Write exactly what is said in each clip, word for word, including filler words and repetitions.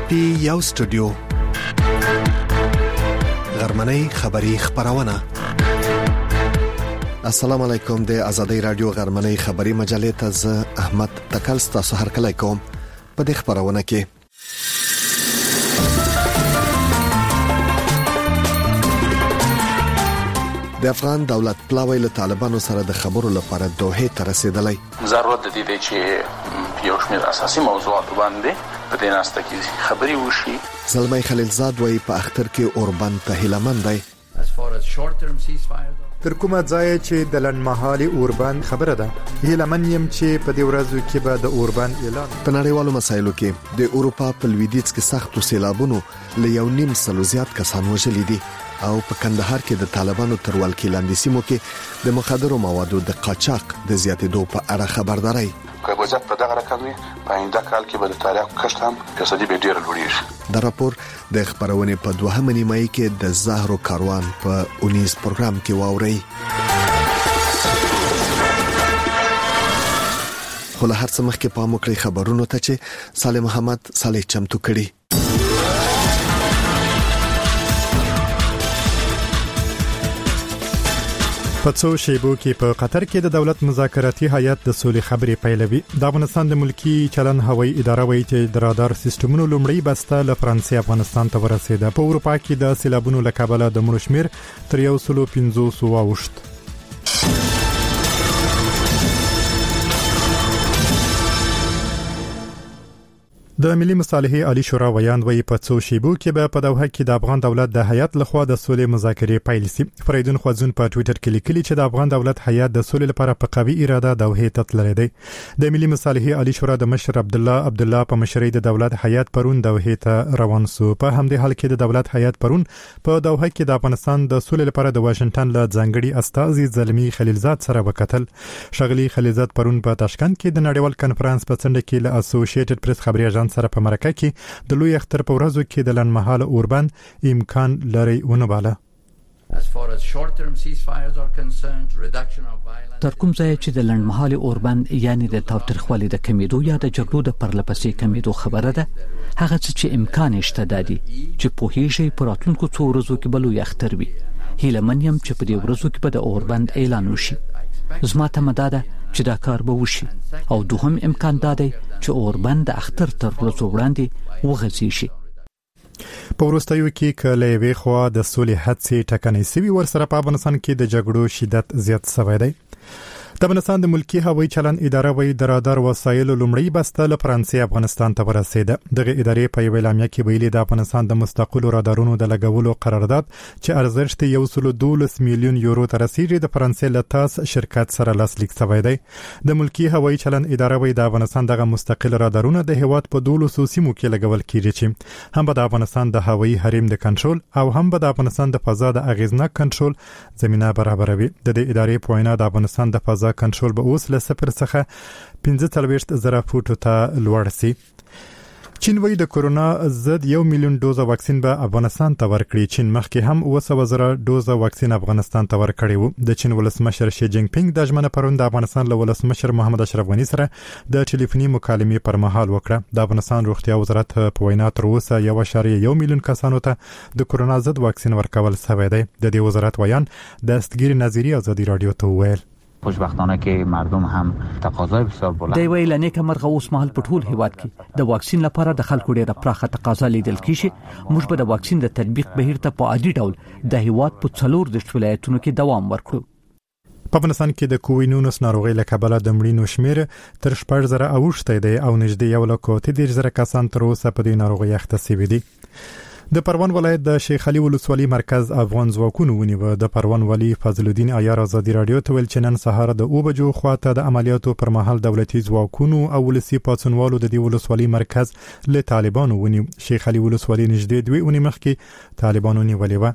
پی یو سټوډیو غرمنۍ خبری خبرونه. السلام علیکم. د آزادۍ رادیو غرمنۍ خبری مجلې ته ز احمد تکل تاسو هر کله کوم په دې خبرونه کې. د افغان دولت پلاوی له طالبانو سره د خبرو لپاره دوحه ته رسیدلی. ضرورت د دې چې یو شمېر اساسي موضوعات باندې په دې ناسته کې خبري وشي. زلمی خلیلزاد وایي په اختر کې اوربند ته هیلمن دی. تر کومه ځای چې د لنډمهالي اوربند خبره ده، هیلمن یم چې په دې ورځو کې به د اوربند اعلان. په نړیوالو مسایلو کې د اروپا په لویدیځ کې سختو سیلابونو له یو نیم سلو زیات کسان وژلي دي او په کندهار کې د طالبانو تر ولکې لاندې سیمو کې د مخدرو موادو د قاچاق د زیاتېدو په اړه خبرداري. که وضعیت په دغه رقم وي، په آینده کال کې به د تاریخ کښت هم فیصدي به ډیر لوړیږي. دا راپور د خبرونې په دوهمه نیمایي کې د زهرو کاروان په اونیز پروګرام کې واوري. خو له هر څه مخکې پام وکړئ خبرونو ته چې صالح محمد صالح چمتو کړي. په څو شیبو کې په قطر کې د دولت مذاکراتي هیئت د سولې خبرې پیلوي. د افغانستان د ملکی چلن هوایي اداره وایي چې د رادار سیستمونو لومړی بسته له فرانسې افغانستان ته ورسېده. په اروپا کې د سیلابونو له کبله د مړو شمیر تر یو سل پنځوس واوښت. د ملي مصالحې عالی شورا ویاند وایي په څو شیبو کې به په دوحه کې د افغان دولت د هیئت لخوا د سولې مذاکرې پیل شي. فریدون خوځون په ټوئیټر کې لیکلي چې د افغان دولت هیئت د سولې لپاره په قوي اراده دوحه ته تللی دی. د ملي مصالحې عالی شورا د مشر عبد الله عبد الله په مشرۍ د دولت هیئت پرون دوحه ته روان شو. په همدې حال کې د دولت هیئت پرون په دوحه کې د افغانستان د سولې لپاره د واشنگټن له ځانګړي استازي زلمی خلیلزاد سره وکتل. شغلی خلیلزاد پرون په تاشکند کې د نړیوال کانفرنس په څنډه کې له اسوسییټډ پریس خبري اژانس سره په مرکه کې د لوی اختر په ورځو کې د لنډمهاله اوربند امکان لري ونه باله. تر کوم ځای چې د لنډمهاله اوربند یعنی د تاوتریخوالي د کمیدو یا د جګړو د پرلپسې کمیدو خبره ده، هغه چې امکان شته دادي چې په هیڅ په راتلونکو څو ورځو کې بلوي اختر وي. هیله منیم چې په دې ورځو کې به د اوربند اعلان وشي. زما ته مداده چې دا کار به وشي او دوهم امکان دادی چې اوربند د اختر تر ورځو وړاندې وغځي شي. په وروستیو کې کله یوې خوا د سولې هڅې ټکنۍ سوي، ورسره په افغانستان کې د جګړو شدت زیات شوی دی. د افغانستان د ملکی هوایي چلن اداره وایي د رادار وسایل لومړی بسته له فرانسې افغانستان ته ورسېده. دغه ادارې په یو اعلامیه کې ویلي د افغانستان د مستقلو رادارونو د لګولو قرارداد چې ارزښت یو سل دولس میلیون یورو ته رسیدي د فرانسې له تاس شرکت سره لاسلیک شوی دی. د ملکی هوایي چلن اداره وایي د افغانستان دغه مستقل رادارونه د هیواد په دولسو سیمو کې لګول کیږي چې هم به د افغانستان د هوایي حریم د کنټرول او هم به د افغانستان د فضا د اغیزناک کنټرول زمينه برابروي. د دې ادارې په وینا د افغانستان د فضا کنټرول به اوس له صفر څخه پنځه څلوېښت زره فوټو ته لوړ شي. چین وایي د کورونا ضد یو میلیون ډوزه واکسین به افغانستان ته ورکړي. چین مخکې هم اوه سوه زره ډوزه واکسین افغانستان ته ورکړي وو. د چین ولسمشر شي جینګ پینګ د ژمنه پرون د افغانستان له ولسمشر محمد اشرف غني سره د ټلیفوني مکالمې پر مهال وکړه. د افغانستان روغتیا وزارت په وینا تر اوسه یو اعشاریه یو میلیون کسانو ته د کورونا ضد واکسین ورکول شوی دی. د دې وزارت ویان د استګیر نظری آزادی رادیو ته ویل خوشبختانه که مردم هم تقاضای بسیار بلند دی ویل نه کمر غوس مهال په ټول هیواد کې د واکسین لپاره د خلکو ډیره پراخه تقاضا لیدل کیږي. موږ به د واکسین د تطبیق بهیر ته په عادي ډول د هیواد په څلور د ولایتونو کې دوام ورکړو. په افغانستان کې د کووینونس ناروغي له کبله د مړینو شمیر تر شپږ زره اوښتی دی او نږدې یو لک او اته دېرش زره کسان تر اوسه په دې ناروغي اخته شوي دي. د پروان ولایت د شیخ علي ولسوالي مرکز افغان ځواکونو ونیو. د پروان والي فضل الدین عیار آزادي رادیو ته ویل چې نن سهار د او بجو خواته د عملیاتو پر مهال دولتي ځواکونو او ولسی پاتونوالو د دې ولسوالي مرکز له طالبانو ونیو. شیخ علي ولسوالي نږدې دوه اونۍ مخکې طالبانو نیولې و.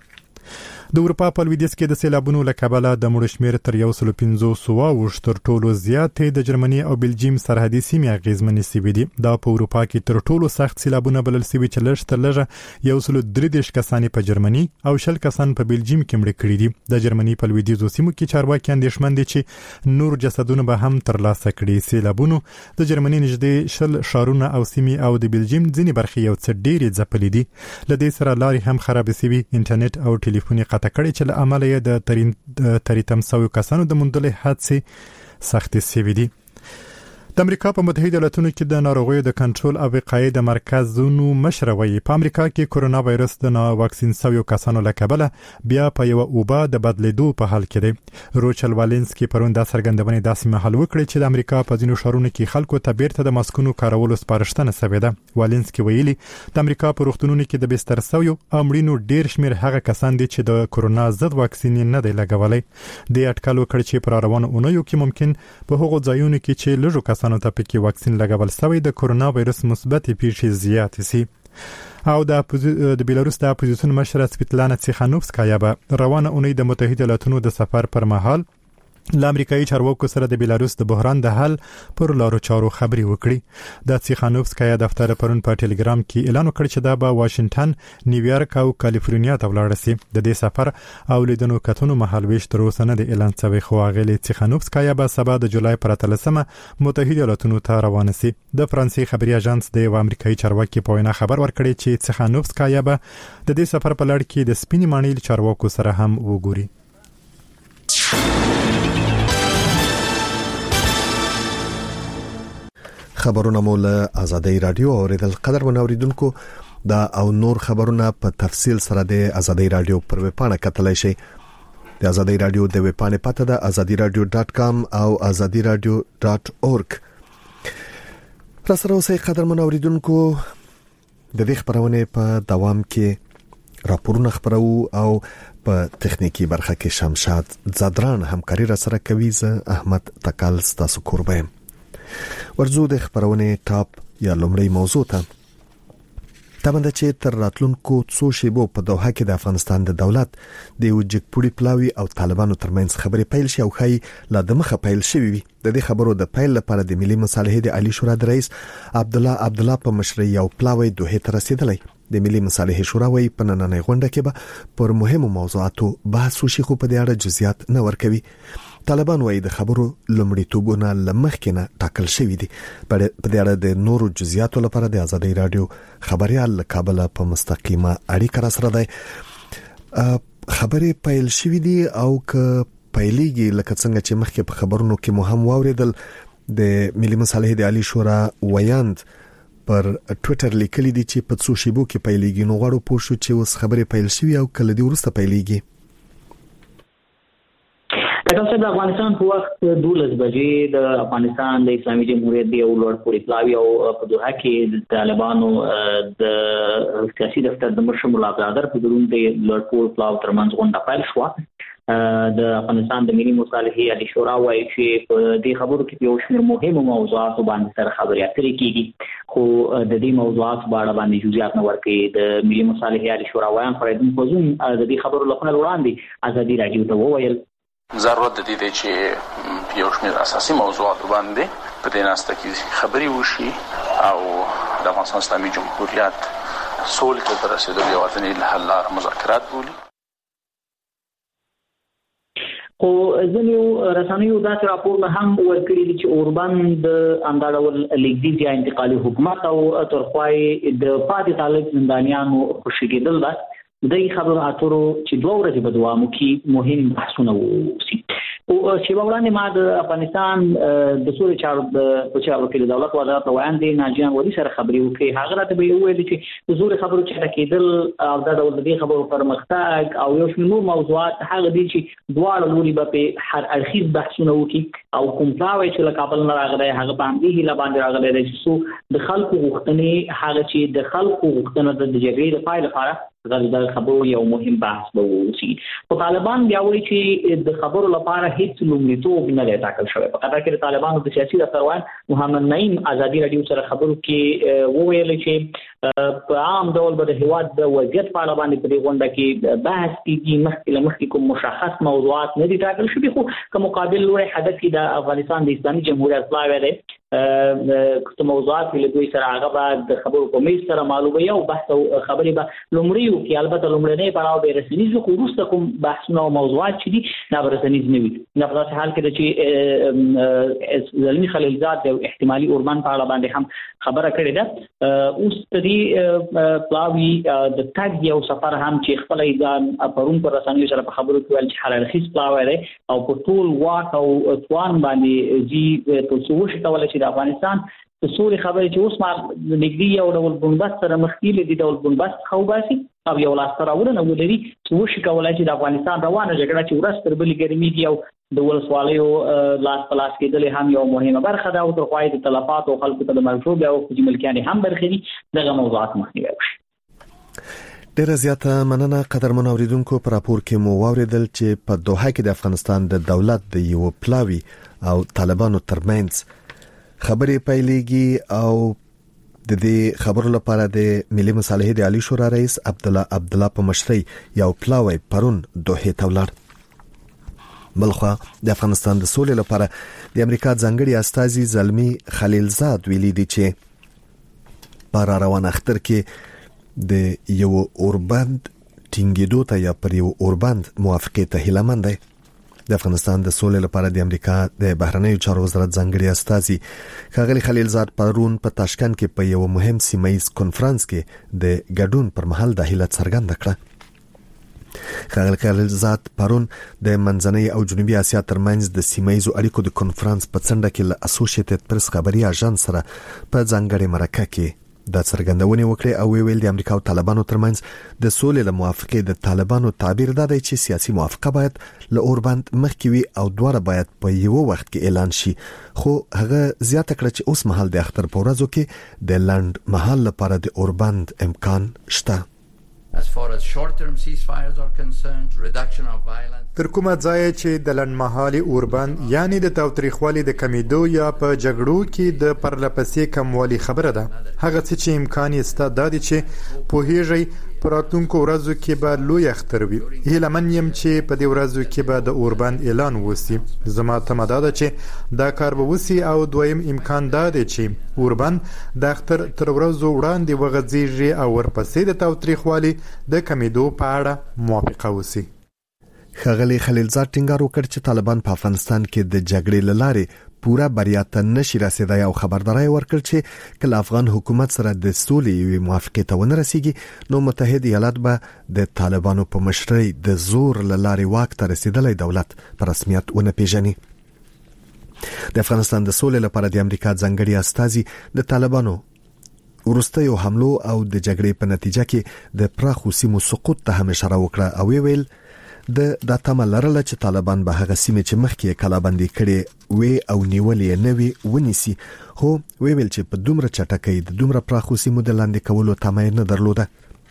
د اروپا په لویدیځ کې د سیلابونو له کبله د مړو شمېر تر یو سل پنځوس اووه تر ټولو زیاتې د جرمني او بلجیم سرحدي سیمې اغېزمنې سوي دي. دا په اروپا کې تر ټولو سخت سیلابونه بلل سوي چې لږ تر لږه یو سل درې دېرش کسان په جرمني او شل کسان په بلجیم کې مړه کړي دي. د جرمني په لویدیځو سیمو کې چارواکي اندېښمن دي چې نور جسدونه به هم ترلاسه کړي. سیلابونو د جرمني نږدې شل شارونه او سیمې او د بلجیم ځینې برخې یو څه ډېرې ځپلې دي. له دې سره لارې هم خراب سوي، انټرنیټ او ټلیفون قطع کړي چې له امله یې د تریتم سوي کسانو د موندلې حادثې سختې سوي دي. د امریکا په متحده ایالاتونو کې د ناروغیو د کنټرول او وقایې د مرکزونو مشر وایي په امریکا کې کرونا وایرس د نا واکسین شویو کسانو له کبله بیا په یو اوبه د بدلیدو په حال کې دی. روچل والنسکي پرون د څرګندونې داسې مهال وکړي چې د امریکا په ځینو ښارونو کې خلکو ته بیرته د ماسکونو کارولو سپارښتنه شوې ده. والنسکي ویلي د امریکا په روغتونونو کې د بستر شویو او مړینو ډیر شمیر هغه کسان دي چې د کرونا ضد واکسین نه دی لګولای. د اټکل وکړ چې پر روانو اونیو کې ممکن په هغو ځایونو کې چې لږو کسانو ته پکې واکسین لګول شوی د کرونا وایرس مثبت پیښې زیاتې سي. او د د بیلاروس د اپوزیسیون مشر سپیتلانا تسیخانوفسکایا به روانه اونۍ د متحده ایالاتونو د سفر پر مهال له امریکایي چارواکو سره د بیلاروس د بحران د حل پر لارو چارو خبري وکړي. د تسیخانوفسکایا دفتر پرون په ټلګرام کې اعلان وکړ چې دا به واشنگټن، نیویارک او کالیفورنیا ته ولاړ شي. د دې سفر او لیدنو کتنو مهالويش تر اوسه نه د اعلان شوی، خو هغه تسیخانوفسکایا به سبا د جولای پر اتلسمه متحده ایالاتونو ته روان شي. د فرانسې خبري اژانس د امریکایي چارواکي په وینا خبر ورکړی چې تسیخانوفسکایا به د دې سفر په لړ کې د سپینې ماڼۍ چارواکو سره هم وګوري. خبرونه مو له آزادۍ رادیو اوریدل. قدر ونوریدونکو دا او نور خبرونه په تفصیل سره د آزادۍ رادیو پر ویب پاڼه کتلای شئ. د آزادۍ رادیو د ویب پاڼې پته ده azadi radio dot com او azadi radio dot org. را سره اوسئ قدر منوریدونکو. د دې خبرونه په دوام کې راپورونه خبرو او په تخنیکی برخه کې شمشاد زدران همکاري را سره کوي. زه احمد تکال ستاسو قربان. ورزو د خبرونه ټاپ یا لومړی موضوع ته تمنده چې تر راتلونکو څو شیبو په دوحه کې د افغانستان د دولت د یو جګپوړي پلاوي او طالبانو ترمنځ خبرې پیل شي او خای لا د مخه پیل شوی وي. د دې خبرو د پیل لپاره د ملي مصالحې د عالی شورا د رئیس عبد الله عبد الله په مشرۍ یو پلاوي دوحه ته رسیدلی. د ملي مصالحې شورا وايي په نننۍ غونډه کې به پر مهمو موضوعاتو بحث وشي، خو په دې اړه جزئیات نه ورکوي. طالبان وايي د خبرو لومړیتوبونه لمخکینه ټاکل شوی دي. په دې اړه د نورو جزئیاتو لپاره د آزادۍ رادیو خبريال له کابل په مستقیمه اړیکه را سره ده. خبرې پیل شوې دي او ک پیلېږي لکه څنګه چې مخکې په خبرونو کې مو هم واوریدل. د ملي مصالحې د عالی شورا ویاند پر ټوئیټر لیکلي دي چې په څو شیبو کې پیلېږي. نو غواړو پوه شو چې اوس خبرې پیل شوې او کله دې ورسته پیلېږي. تاسو د افغانستان په وخت دولس بجې د افغانستان د اسلامي جمهوریت د یو لوړ پوړي پلاوي او په دوحه کې د طالبانو د سیاسي دفتر د مشر مولا عبدالقادر په درون د لوړ پوړ پلاو ترمنځ غونډه پیل شوه. د افغانستان د ملي مصالحې عالی شورا وايي چې په دې خبرو کې یو شمېر مهمو موضوعاتو باندې سره خبرې اترې کیږي، خو د دې موضوعات په اړه باندې جزئیات نه ورکړي. د ملي مصالحې عالی شورا وایي فریدون کوزون د دې خبرو لپاره وړاندې آزادي رادیو ته وویل ضرورت د دې چې یو شمېر اساسي موضوعات باندې په دې ناسته کې خبرې وشي او د افغانستان اسلامي جمهوریت سولې ته رسیدو یو ځینې حل لاره مذاکرات بولي. خو ځینو رسنیو داسې راپورونه هم ورکړي دي چې اوربند د انداړول لیکدیز یا انتقالي حکومت او ترخوای د پاتې طالب زندانیانو خوشیدل ده. د خبرو اترو چې دوه ورځې په دوام کې مهم بحثونه وشي. او چې وړاندې ما د افغانستان د سولې چارو د پچاو کې د دولت وزارت وړاندې ناجیان ولی سره خبرې وکړي. هغه راته به ویل چې د زور خبرو چې کېدل او د ډول د خبرو پرمختګ او یو شمېر موضوعات هغه دي چې دواړه لوري به په هر اړخیز بحثونه وکړي او کوم پلاوی چې له کابل نه راغلی هغه باندې هیله باندې راغلی دی چې د خلکو غوښتنې هغه چې د خلکو غوښتنه د جګړې د پای لپاره د خبرو یو مهم بحث به وشي. په طالبان بیا وایي چې د خبرو لپاره هیڅ لومړیتوب نه دی ټاکل شوی. په قطر کې د طالبانو د سیاسي دفتروان محمد نعیم ازادي رادیو سره خبرو کې وویل چې په عام ډول به د هیواد د وضعیت په اړه باندې په دې غونډه کې بحث کیږي. مخکې له مخکې کوم مشخص موضوعات نه دي ټاکل شوي، خو که مقابل لوري هدف کې د افغانستان د اسلامي جمهوریت پلاوی دی کوم موضوعات له دوی سره هغه بعد د خبرو په میز سره معلومه یو بحث او خبرې به لومړی او کې البته لومړنۍ پړاو به رسنیز خو وروسته کوم بحثونه او موضوعات چې دي دا به رسنیز نه وي. نه په حال کې چې زلمی خلیلزاد د احتمالي اوربان په اړه باندې هم خبره کړې ده. اوس دې پلاوی د تاګ یو سفر هم چې خپل ایدان پرون پر رسنیو سره په خبرو کې ول چې حلالخیز پلاوی دی او په ټول واک او توان باندې جی په څوش کولای د افغانستان د سولې خبرې چې اوس ما نګدي یو ډول بنبست سره مخکېله دي ډول بنبست خو باسي او یو لاس سره ورنه ولري چې وشي کولای چې د افغانستان روانه جګړه چې ورځ تر بلې ګرميږي او د ولسوالیو لاس پلاس کېدل هم یو مهمه برخه ده او تر خوای د تلفات او خلکو ته د مرجوب او د ملکیان هم برخه دي دغه موضوعات مخنیوي وشي. ډیره زیاته مننه قدرمن اوریدونکو. پر راپور کې مو واوریدل چې په دوحه کې د افغانستان د دولت د یو پلاوی او طالبانو ترمنځ خبرې پیلېږي او د دې خبرو لپاره د ملي مصالحې د عالی شورا رئیس عبد الله عبد الله په مشرۍ یو پلاوی پرون دوحه ته ولاړ. بلخوا د افغانستان د سولې لپاره د امریکا ځانګړي استازي زلمی خلیلزاد ویلي دي چې پر روان اختر کې د یو اوربند ټینګېدو ته یا پر یو اوربند موافقه ته هیلمند دی. د افغانستان د سولې لپاره د امریکا د بهرنیو چارو وزارت ځانګړي استازي ښاغلي خلیلزاد پرون په تاشکند کې په یو مهم سیمایي کانفرنس کې د ګډون پر مهال د هیله څرګنده کړه. ښاغلي خلیلزاد پرون د منځنۍ او جنوبي اسیا ترمنځ د سیمایي اړیکو د کانفرنس په څنډه کې له اسوسییټډ پریس خبري اژانس سره په ځانګړي مرکه کې د څرګندونې وکړې او ویل د امریکا او طالبانو ترمنځ د سولې له موافقې د طالبانو تعبیر دا دی چې سیاسي موافقه باید له اوربند مخکې وي او دواړه باید په یو وخت کې اعلان شي. خو هغه زیاته کړه چې اوس مهال د اختر په ورځو کې د لند مهال لپاره د اوربند امکان شته. As far as short-term ceasefires are concerned, reduction of violence. تر کومه ځای چې د لنډمهالي اوربند یعنی د تاوتریخوالي د کمیدو یا په جګړو کې د پرلپسې کموالي خبره ده. هغه څه چې امکان یې ستا دا دی چې پوهیږئ په راتلونکو ورځو کې به لوی اختر وي. هیلهمن یم چې په دې ورځو کې به د اوربند اعلان وسی. زما تمه دا ده چې دا کار به وسی او دویم امکان دا دی چې اوربند د اختر تر ورځو وړاندې وغځيږي او ورپسې د تاوتریخوالي د کمیدو په اړه موافقه وسی. ښاغلي خلیلزاد ټینګار وکړ چې طالبان په افغانستان کې د جګړې لاره پورا بریا ته نشي رسیدای او خبرداري ورکړ چې کله افغان حکومت سره د سولې موافقه ته ونه رسیږي نو متحد ایالات به د طالبانو په مشرۍ د زور لاره واک ته رسیدلای دولت په رسمیت ونه پیژني. د افغانستان د سولې لپاره د امریکا ځانګړي استازي د طالبانو ورستیو حملو او د جګړې په نتیجه کې د پراخو سیمو سقوط ته هم اشاره وکړه او ویل د د تمه لرله چې طالبان به هغه سیمه چې مخکې کلابندي کړي وي او نیولې نه وي ونیسي. خو ویل چې په دومره چټکۍ د دومره پراخو سیمو د لاندې کولو تمه نه درلوده.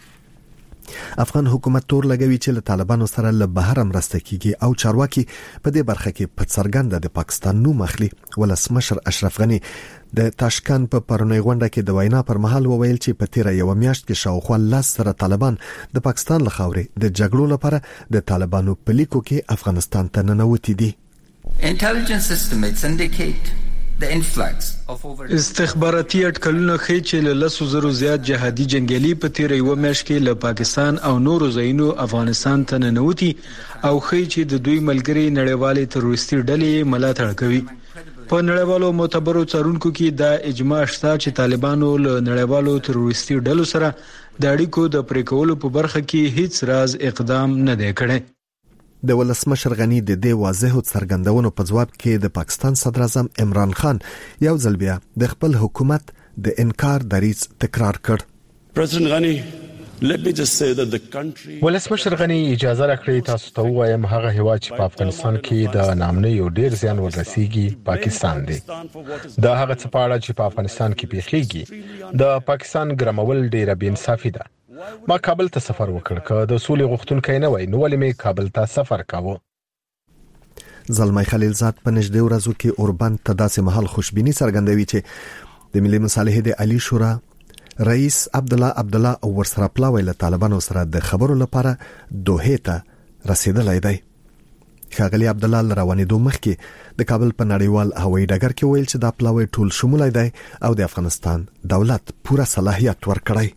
افغان حکومت تور لګوي چې له طالبانو سره له بهر مرسته کیږي او چارواکي په دې برخه کې په څرګنده د پاکستان نوم اخلي. ولسمشر اشرف غنی د تاشکند په پرونی غونډه کې د وینا پر مهال وویل چې په تیره یو میاشت کې شاوخوا لاس سره طالبان د پاکستان له خاورې د جګړو لپاره د طالبانو په لیکو کې افغانستان ته ننوتي دي. Intelligence estimates indicate the influx of over استخباراتي اټکلونه ښیي چې له لسو زرو زیات جهادي جنگیالي په تیره یو میاشت کې له پاکستان او نورو ځایونو افغانستان ته ننوتي او ښیي چې د دوی ملګري نړیوالې تروریستي ډلې ملاتړ کوي. په نړیوالو معتبرو څارونکو کې دا اجماع شته چې طالبانو له نړیوالو تروریستي ډلو سره د اړیکو د پرې کولو په برخه کې هیڅ راز اقدام نه دی کړی. د ولسمشر غنی د دې واضحو څرګندونو په ځواب کې د پاکستان صدر اعظم عمران خان یو ځل بیا د خپل حکومت د انکار دریځ تکرار کړ. President Ghani, let me just say that the country ولسمشر غنی اجازه راکړئ تاسو ته وایم هغه هیواد چې په افغانستان کې د نامنۍ یو ډیر زیان ورسیږي پاکستان دی. دا هغه څه په اړه چې په افغانستان کې پیښیږي د پاکستان ګرمول ډیره بې انصافي ده. ما کابل ته سفر وکړ که د سولې غوښتونکي نه وای نو ولې مې کابل ته سفر کاوه. زلمی خلیلزاد په نږدې ورځو کې اوربند ته داسې محل خوشبيني څرګندوي چې د ملي مصالحې د عالی شورا رئیس عبد الله عبد الله او ورسره پلاوی له طالبانو سره د خبرو لپاره دوحه ته رسیدلای دی. ښاغلي عبد الله روانېدو مخکې د کابل په نړیوال هوایي ډګر کې ویل چې دا پلاوی ټول شمولای دی او د افغانستان دولت پوره صلاحیت ورکړی.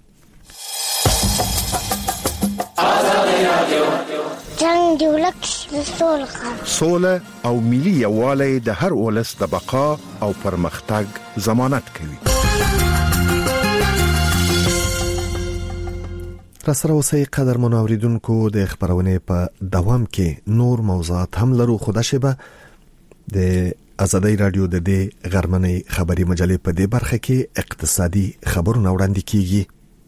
جنگ دی ولک سول سوله او ملي یووالی د هر ولس د بقا او پرمختګ ضمانت کوي. راسره اوسئ قدر منوریدونکو د خبرونه په دوام کې نور موضوعات هم لرو. خدا شبه د آزادۍ رادیو د دې غرمنۍ خبري مجلې په دې برخه کې اقتصادي خبرونه وړاندې کیږي.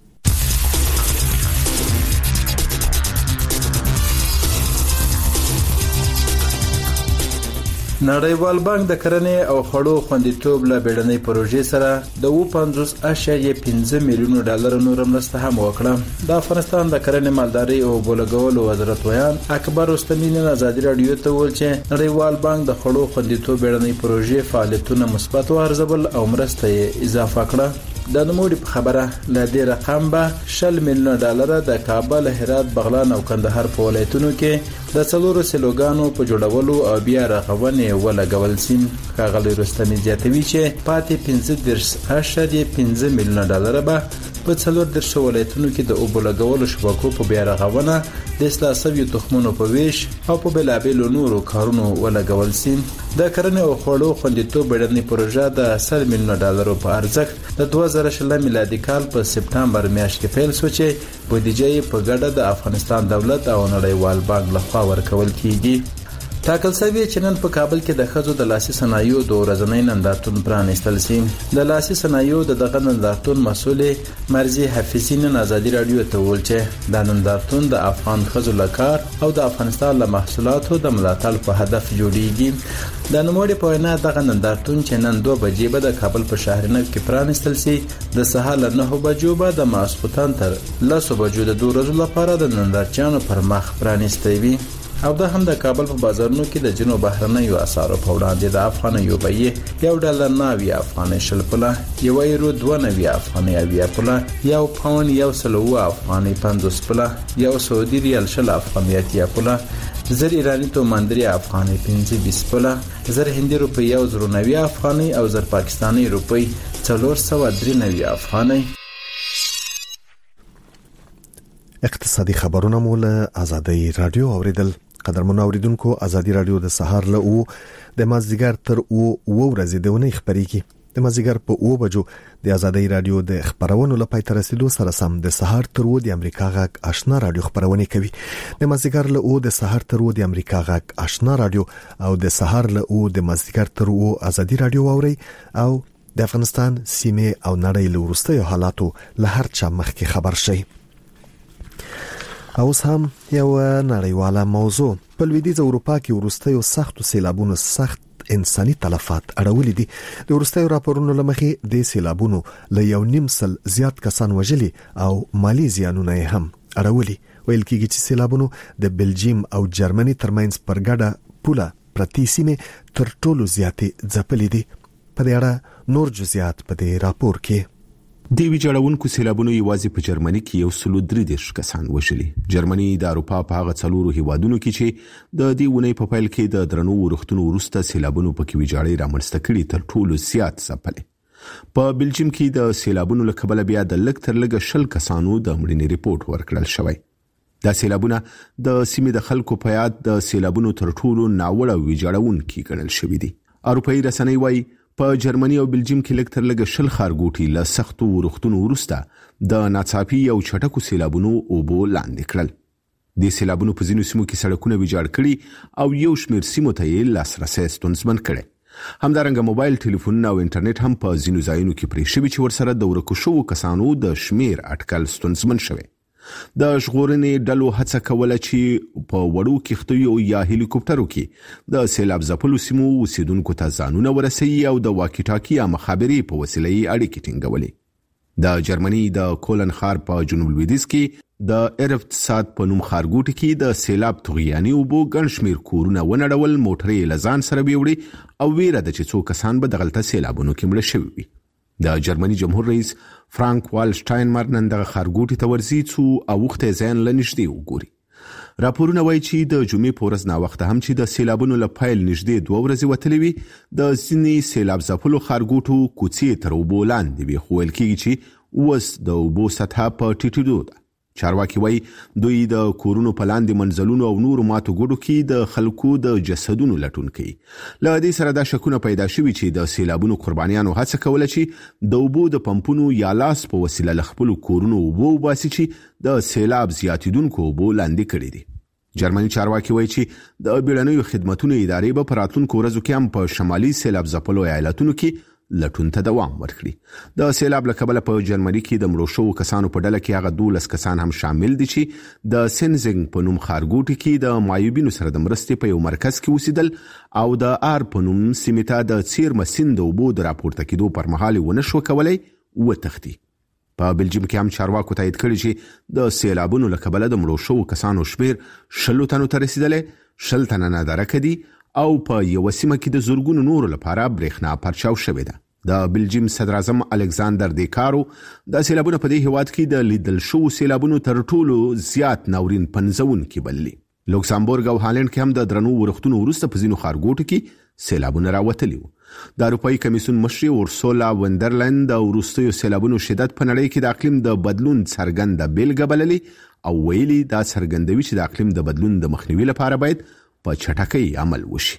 نړیوال بانک د کرنې او خړو خوندیتوب له بیړنۍ پروژې سره د پنځوس اعشاریه پنځه میلیون ډالر نور مرسته هم وکړه. د افغانستان د کرنې مالداري او بولګولو وزارت ویان اکبر رستمی نن آزادي رادیو ته ویل چې نړیوال بانک د خړو خوندیتوب بیړنۍ پروژې فعالیتونه مثبت او ارزول او مرسته یې اضافه کړه. د نوموړي په خبره ل دې رقم به شل میلیون ډالر د کابل، هرات، بغلان او کندهار په ولایتونو کې د څلورو سیلوګانو په جوړولو او بیا رغونې ولګول شي. ښاغلی رستمی زیاتوي چې پاتې پنځه دېرش اعشاریه پنځه میلیون ډالر به په څلور دېرش ولایتونو کې د اوبو لګولو شبکو په بیا رغونه، د اصلاح شویو تخمونو په ویش او په بېلابېلو نورو کارونو ولګول شي. د کرنې او خوړو خوندیتوب بیړنۍ پروژه د سل میلیون ډالرو په ارزښت د دوه زره شل میلادي کال په سپټمبر میاشت کې پیل شو چې بودیجه یې په ګډه د افغانستان دولت او نړیوال بانک لخوا ورکول کیږي. ټاکل شوی چې نن په کابل کې د ښځو د لاسي صنایعو د ورځنۍ نندارتون پرانیستل شي. د لاسي صنایعو د دغه نندارتون مسؤل مرزي حفیظي نن آزادي رادیو ته ویل چې دا نندارتون د افغان ښځو لکار او د افغانستان له محصولاتو د ملاتړ په هدف جوړیږي. د نوموړي په وینا دغه نندارتون چې نن دوه بجې به د کابل په شاهرنګ کې پرانیستل شي، د سهار له نهو بجو به د ماسپوتان تر لسو بجو د دوه ورځو لپاره د نندارچیانو پر مخ پرانیستی وي. او دا هم د کابل په بازارونو کې د جنوب بهرنیو اسعارو په وړاندې د افغانیو بیې یو ډالر نوي افغاني شل پله، یو یورو دوه نوي افغاني اویا پله، یو پاون یو سل اوه افغاني پنځوس پله، یو سعودي ریال شل افغاني اتیا پله، زر ایرانی تومان درې افغاني پنځه بیس پله، زر هندي روپی یو زر نوي افغاني او زر پاکستاني روپی څلور سوه درې نوي افغاني. اقتصادي خبرونه مو له آزادۍ رادیو اوریدل. قدرمن اوریدونکو، آزادي رادیو د سهار له او د مازدیګر تر او و ورځې د ونې خبريږي. د مازدیګر په او بجو د آزادۍ رادیو د خبرونو لپاره تر رسیدو سره سم د سهار تر و د امریکا غږ آشنا رادیو خبرونه کوي. د مازدیګر له او د سهار تر و د امریکا غږ آشنا رادیو او د سهار له او د مازدیګر تر و آزادي رادیو اوري او د افغانستان سیمه او نړۍ له وروستیو حالاتو له هر چا مخکې خبر شي. اوس هم یو نړیواله موضوع په لویدیځ اروپا کې وروستیو سختو سیلابونو سخت انساني تلفات اړولې دي. د وروستیو راپورونو لمخې د سیلابونو له یو نیم سل زیات کسان وژلي او مالی زیانونه هم اړولي. ویل کېږي چې سیلابونو د بلجیم او جرمني ترمنځ پر ګډه پوله پرتې سیمې تر ټولو زیاتې ځپلې دي. په دې اړه نور جزئیات په دې راپور کې. د ویجاړونکو سیلابونو یوازې په جرمني کې یو سل درې دېرش کسان وژلي. جرمني د اروپا په هغه څلورو هیوادونو کې چې د دې ونې په پیل کې د درنو ورښتونو وروسته سیلابونو پکې ویجاړي رامنځته کړي تر ټولو زیات ځپلي. په بلجیم کې د سیلابونو له کبله بیا د لږ تر لږه شل کسانو د مړینې ریپورت ورکړل شوی. دا سیلابونه د سیمې د خلکو په یاد د سیلابونو تر ټولو ناوړه ویجاړونکي ګڼل شوي دي. اروپایي رسنۍ وايي په جرمني او بلجیم کې لږ تر لږه شل ښارګوټي له سختو ورښتونو وروسته د ناڅاپي او چټکو سیلابونو اوبو لاندې کړل. د سیلابونو په ځینو سیمو کې سړکونه ویجاړ کړي او یو شمېر سیمو ته یې لاسرسی ستونزمن کړی. همدارنګه موبایل ټلیفونونه او انټرنیټ هم په ځینو ځایونو کې پرې شوي چې ورسره د ورکو شوو کسانو د شمېر اټکل ستونزمن شوی. د ژغورنې ډلو هڅه کوله چې په وړو کښتیو یا هلیکوپټرو کې د سیلاب ځپلو سیمو اوسیدونکو ته ځانونه ورسوي او د واکي ټاکي یا مخابرې په وسیله یې اړیکې ټینګولې. د جرمني د کولن ښار په جنوب لویدیځ کې د ارفتساد په نوم ښارګوټي کې د سیلاب توغیاني اوبو ګڼ شمېر کورونه ونړول، موټرې له ځان سره بیوړې او ویره ده چې څو کسان به د غلطه سیلابونو کې مړه شوي وي. د جرمني جمهور رئیس فرانک والشټاینمر نن دغه ښارګوټي ته ورځي څو اوخته ځان له نږدې وګوري. راپورونه وایي چې د جمعې په ورځ ناوخته هم چې د سیلابونو له پیل نږدې دوه ورځې وتلې وي، د ځینې سیلاب ځپلو ښارګوټو کوڅې تر اوبو لاندې وي، خو ویل کېږي چې اوس د اوبو سطحه په ټیټېدو ده. چارواکي وایي دوی د کورونو په لاندې منزلونو او نورو ماتو ګوډو کې د خلکو د جسدونو لټون کوي. له دې سره دا شکونه پیدا شوي چې د سیلابونو قربانیانو هڅه کوله چې د اوبو د پمپونو یا لاس په وسیله له خپلو کورونو اوبه وباسي چې د سیلاب زیاتېدونکو اوبو لاندې کړي دي. جرمني چارواکي وایي چې د بیړنیو خدمتونو ادارې به په راتلونکو ورځو کې هم په شمالي سیلاب ځپلو ایالتونو کې لټون ته دوام ورکړي. د سیلاب له کبله په جرمني کې د مړو شوو کسانو په ډله کې هغه دولس کسان هم شامل دي چې د سنزنګ په نوم ښارګوټي کې د معیوبینو سره د مرستې په یو مرکز کې اوسېدل او د آر په نوم سیمې ته د څیرمه سیند د اوبو د راپورته کېدو پر مهال ونه شوه کولی وتښتي. په بلجیم کې هم چارواکو تایید کړي چې د سیلابونو له کبله د مړو شوو کسانو شمېر شلو تنو ته رسېدلی، شل تنه نادرکه دي او په یوه سیمه کې د زرګونو نورو لپاره برېښنا پرچاو شوې ده. د بلجیم صدر اعظم الکساندر دیکارو د سیلابونو په دې هیواد کې د لیدل شوو سیلابونو تر ټولو زیات ناورین پنځونکي بللي. لوکسامبورګ او هالند کې هم د درنو ورښتونو وروسته په ځینو ښارګوټو کې سیلابونه راوتلي وو. د اروپایي کمیسیون مشرې اورسولا وندرلند د وروستیو سیلابونو شدت په نړۍ کې د اقلیم د بدلون څرګنده بیلګه بللي او ویلي دا څرګندوي چې د اقلیم د بدلون د مخنیوي لپاره باید په چټکۍ عمل وشي.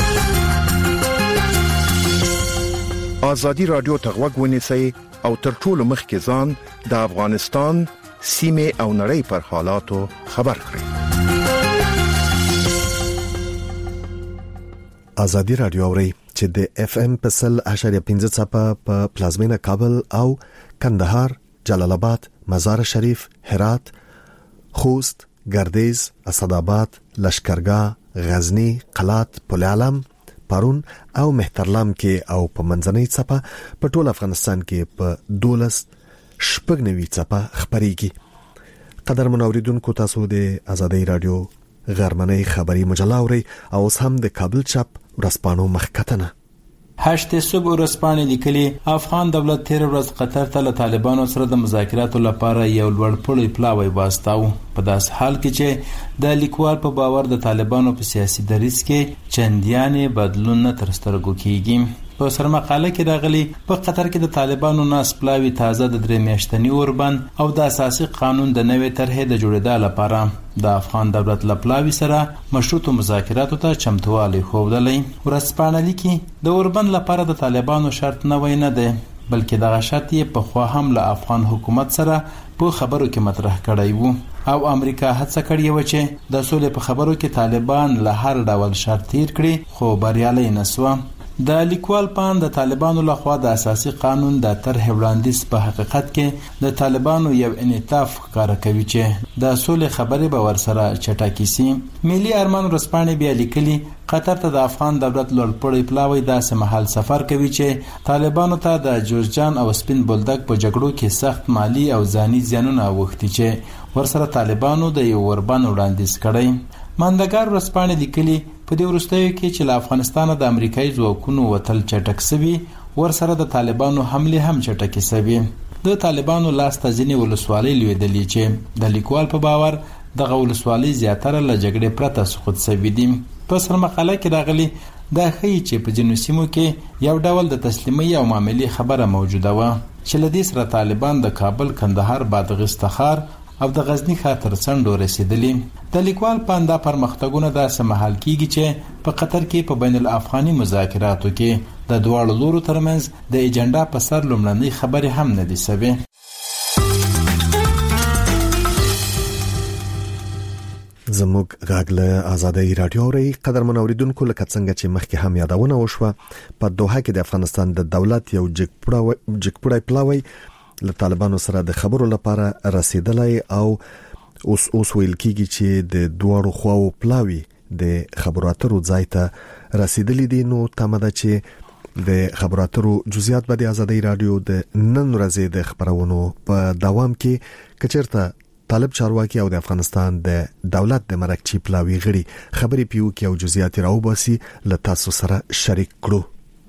ازادي رادیو ته غوږ ونیسئ او تر ټولو مخکې ځان د افغانستان سیمې او نړۍ پر حالاتو خبر کړئ. ازادي رادیو اوري چې د اف ام په سل اشاریه پنځه څپه په پلازمینه کابل او کندهار، جلال آباد، مزار شریف، هرات، خوست، گردیز، اسداباد، لشکرګاه، غزنی، قلات، پل علم، پرون او مهترلام کې او په منځنۍ څپه په ټول افغانستان کې په دولس شپږ نوي څپه خبريږي. قدر منوریدونکو تاسو د ازادي رادیو غرمنۍ خبري مجله اوري او اوس هم د کابل چپ ورسپانو مخکتنه هشت صبح ورځپاڼې لیکلي افغان دولت تیر ورځ قطر ته له طالبانو سره د مذاکراتو لپاره یو لوړ پوړی پلاوی واستاو. په داس حال کې چې د لیکوال په باور د طالبانو په سیاسي دریځ کې چندیانې بدلون نه تر سترګو کیږي. په سر مقاله کې راغلي په قطر کې د طالبانو ناس پلاوی تازه د درې میاشتنی اوربند او د اساسي قانون د نوې طرحې د جوړېدا لپاره د افغان دولت لپلاوی سره مشروط مذاکراتو ته چمتووالی ښودلی. ورځپاڼه لیکي د اوربند لپاره د طالبانو شرط نه وای نه دی، بلکې دغه شرط یې په خوا هم له افغان حکومت سره په خبرو کې مطرح کړی وو او امریکا هڅه کړې و چې د سولې په خبرو کې طالبان له هر ډول شرط تیر کړي، خو بریالي نسوه. د لیکوال پان د طالبانو لخوا د اساسي قانون د طرح وړاندیز په حقیقت کې د طالبانو یو انعطاف ښکاره کوي چې د سولې خبرې به ورسره چټکې سي. ملي ارمان ورځپاڼې بیا لیکلي قطر ته د افغان دولت لوړپوړی پلاوی داسې مهال سفر کوي چې طالبانو ته د جورجان او سپین بولدک په جګړو کې سخت مالی او ځاني زیانونه اوښتي چې ورسره طالبانو د یو اوربند وړاندیز کړی. ماندګار ورځپاڼې لیکلي په دې وروستیو کې چې له افغانستانه د امریکایي ځواکونو وتل چټک سوي، ورسره د طالبانو حمله هم چټکې سوي. د طالبانو لاس ته ځینې ولسوالۍ لوېدلې چې د لیکوال په باور دغه ولسوالۍ زیاتره له جګړې پرته سقوط سوي دي. په سر مقاله کې راغلي دا ښیي چې په ځینو سیمو کې یو ډول د تسلیمۍ او معاملې خبره موجوده وه چې له دې سره طالبان د کابل، کندهار، بادغیس، تخار او د غزنی خاطر څنډو رسیدلی. د لیکوال پاندا پرمختګونه داسې مهال کیږي چې په قطر کې په بین الافغاني مذاکراتو کې د دواړو لورو ترمنځ د ایجنډا په سر لومړنۍ خبرې هم نه دي سوي. زموږ غاګله آزادۍ رادیو ری قدر منوریدونکو لکه څنګه چې مخکې هم یادونه وشوه په دوحه کې د افغانستان د دولت یو جګپړای پلاوی له طالبانو سره د خبرو لپاره رسیدلی او اوس اوس ویل کیږي چې د دوړو خواو پلاوی د خبرو اترو ځای ته رسیدلی دي. نو تمه ده چې د خبرو اترو جزئیات به د ازادي رادیو د نن ورځې د خبرونو په دوام کې کچرته طالب چارواکي او د افغانستان د دولت د مرکچی پلاوی غړي خبري پیو کې او جزئیات راوباسي ل تاسو سره شریک کړو.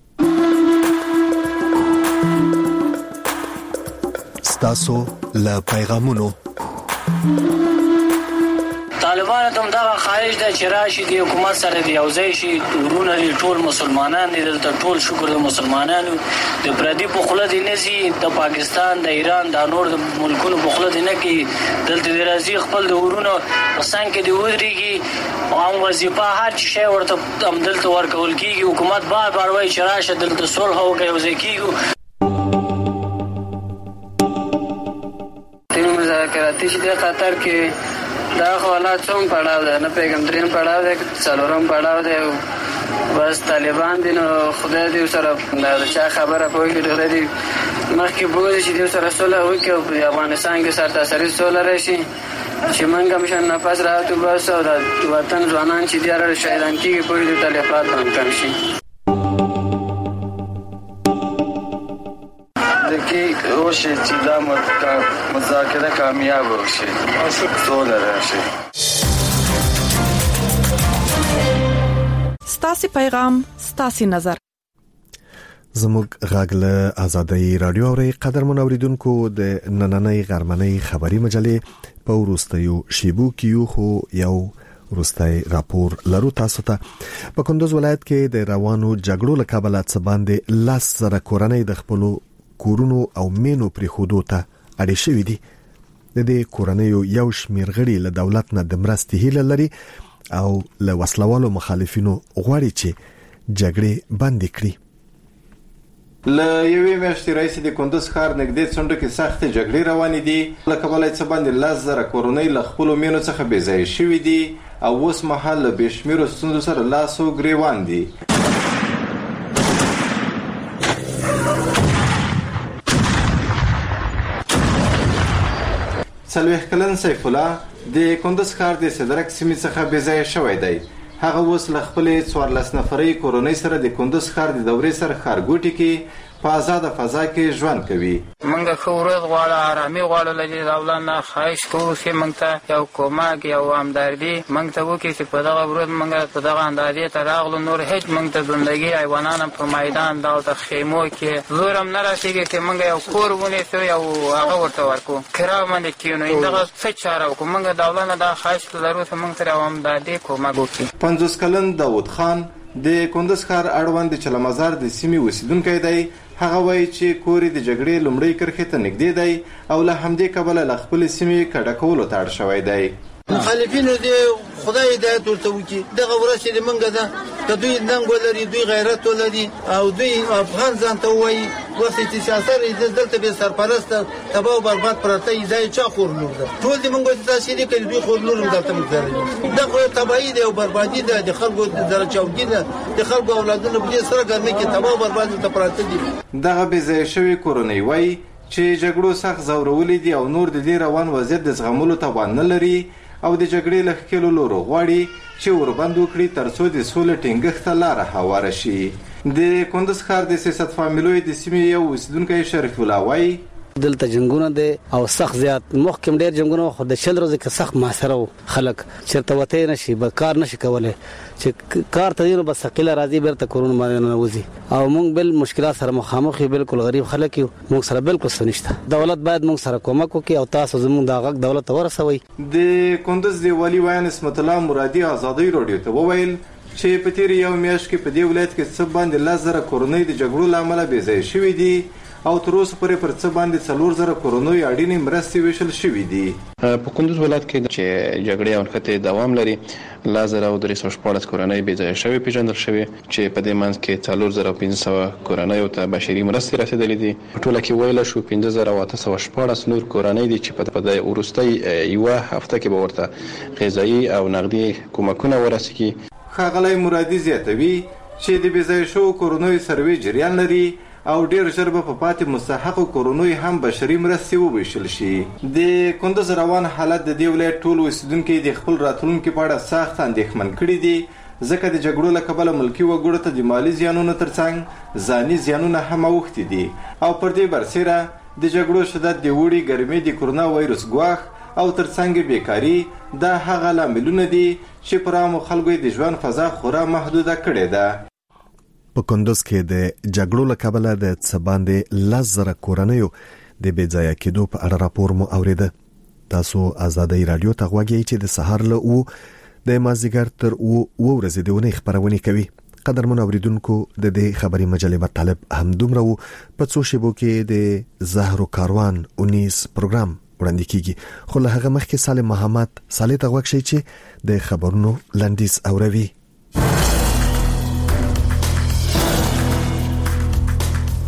ستاسو ل پیغامونو طالبان ته دا خارج د چرایشي د حکومت سره دی او ځای شي ورونه ټول مسلمانان دي د ټول شکر د مسلمانانو د پردي په خله دي نزي د پاکستان د ایران د نور د ملکونو په خله دي نه کې دلته د راځي خپل د ورونه پسان کې دی ودرېږي او وظیفه هر شي ورته دلته ورکول کیږي. حکومت بار بار وایي چراشه دلته صلح او کوي ځای کیږي مذاکراتی چې د قطر کې دا حالات څوم پړاو ده نه پیغام دریم پړاو ده څلورم پړاو ده بس طالبان دي نو خدای دې سره دا چا خبره پوهیږي ډېر دي مخکې بوزي چې دې سره صلح وکړي په افغانستان کې سره تاسو صلح راشي چې منګه مشان نفس راوته بس او د وطن ځوانان چې دې راځي شهیدان کیږي په دې طالبات باندې کم شي دغه او شي چې دا مذاکره کامیاب وشي او څه راشي. ستاسو پیغام ستاسو نظر زموږ غاګله ازادي رادیو او قدرمن اوریدونکو د نننۍ غرمنۍ خبري مجلې په ورستیو شیبو کیو خو یو ورستای راپور لرو تاسو ته. په کندوز ولایت کې د روانو جګړو له کبله څه باندې لاس زره کورنۍ د خپل کورونو او مینو پرې خودو ته اړې شوې دي. د دې کورنیو یو شمیر غړي له دولت نه د مرستې هیله لري او له وسلوالو مخالفینو غواړي چې جګړې بند کړي. له یوې میاشتې راهیسې د کندوز ښار نږدې څنډو کې سختې جګړې روانې دي. له کبله څه باندې لس زره کورنۍ له خپلو مینو څخه بې ځایه شوي دي او اوس مهال له بې شمېرو ستونزو سره لاس و ګرېوان دي. څلوېښت کلن سیف الله د کندوز ښار د صدرک سیمې څخه بې ځایه شوی دی. هغه اوس له خپلې څوارلس نفرۍ کورنۍ سره د کندوز ښار د دورې سره ښارګوټي کې په آزاده فضا کې ژوند کوي. موږ ښه ورځ غواړو ارامي غواړو له دې دولت نه خواهش کوو چې موږ ته یو کومک یو همدردي موږ ته وکړي چې په دغه ورځ موږ په دغه اندازې ته راغلو نور هیڅ موږ ته زندګي حیوانان هم په میدان دلته خیمو کې زور هم نه رسېږي چې موږ یو کور ونیسو یو هغه ورته ورکړو کرا باندې کښېنو دغه څه چاره وکړو. موږ دولت نه دا خواهش لرو چې موږ سره یو همدردي کومک وکړي. پنځوس کلن داود خان د کندوز ښار اړوند د چلمزار د سیمې اوسیدونکی دی. هغه وایي چې کور د جګړې لومړۍ کرښې ته نږدې دی او له همدې کبله له خپلې سیمې کډه کولو ته اړ شوی دی. مخالفینو دې خدای هدایت ورته وکړي. دغه ورځ چې موږ ده که دوی ننګ ولري دوی غیرت ولري او دوی افغان ځان ته ووایي وخت چې سیاست دلته بې سرپرسته تباه او برباد پراته یي دا یې چا خورلور ده ټول دې موږ ورته داسې دي که دوی خورلور هم دلته موږ لري. دا خو تباهي ده او بربادي ده د خلکو درچاوګي ده د خلکو اولادونه په دې سره ګرمۍ کې تباه او برباد ورته پراته دي. دغه بې ځایه شوې کورنۍ وایي چې جګړو سخت ځورولي دي او نور د دې روان وضعیت د زغملو توان نه لري او د جګړې له ښکېلو لورو غواړي چې وربند وکړي تر څو د سولې ټینګښت ته لاره هواره شي. د کندوز ښار د سیاست فامیلوي د سیمې یو اوسیدونکی شریف الله وایي دلته جنگونه دي او سخت زیات مخکې ډېر جنگونه خو د شل ورځې کې سخت محاصره وو. خلک چېرته وتی نشي به کار نشي کولی چې کار ته ځي نو بس ثقیله راځي بیرته کورونه باندې ننوځي او موږ بل مشکلات سره مخامخ یو. بالکل غریب خلک یو موږ سره بالکل څه نشته. دولت باید موږ سره کومک وکړي او تاسو زموږ د غږ دولت ته ورسوئ. د کندوز د والي ویان اسمت الله مرادي ازادي راډیو ته وویل چې په تیر یو میاشت کې په دې ولایت کې څه باندې لس زره کورنۍ د جګړو له امله بې ځایه شوي دي او تر اوسه پورې پر څه باندې څلور زره کورنۍ اړینې مرستې ویشل شوي دي. په کندوز ولایت کې چې جګړې او نښتې دوام لري لس زره او درې سوه شپاړس کورنۍ بې ځایه شوې پیژندل شوې چې په دې منځ کې څلور زره او پنځه سوه کورنیو ته بشري مرستې رسېدلې دي. په ټوله کې ویلی شو پنځه زره او اته سوه شپاړس نور کورنۍ دي چې په د وروستۍ یوه هفته کې به ورته غذایي او نقدي کومکونه ورسیږي. ښاغلی مرادي زیاتوي چې د بې ځایه شوو کورنیو سروې جریان لري او ډیر ژر به په پاتې مستحقو کورنیو هم بشري مرستې وویشل شي. د کندوز روان حالت د دې ولایت ټول اوسیدونکي د خپل راتلونکي په اړه سخت اندېښمن کړي دي ځکه د جګړو له کبله ملکی وګړو ته د مالی زیانونو ترڅنګ ځاني زیانونه هم اوښتي دي او پر دې برسېره د جګړو شدت د وړي ګرمۍ د کورونا وایرس ګواښ او ترڅنګ بیکاری دا هغه لاملونه دي چې پر عامو خلکو د ژوند فضا خورا محدوده کړې ده. په کندوز کې د جګړو له کبله د څباندې لزر کورنیو د بېځایه کېدو په اړه راپور مو اوریده. تاسو آزادۍ رادیو ته غوږی چې د سهار له او د مازیګر تر او ورځې د ونې خبرونه کوي. قدرمن اوریدونکو د دې خبري مجلې مطلب هم دومره وو. په څو شیبو کې د زهرو کاروان اونیس پروګرام وړاندې کیږي، خو له هغه مخکې سالم محمد صالح ته غوښتي چې د خبرونو لنډیز اوروي.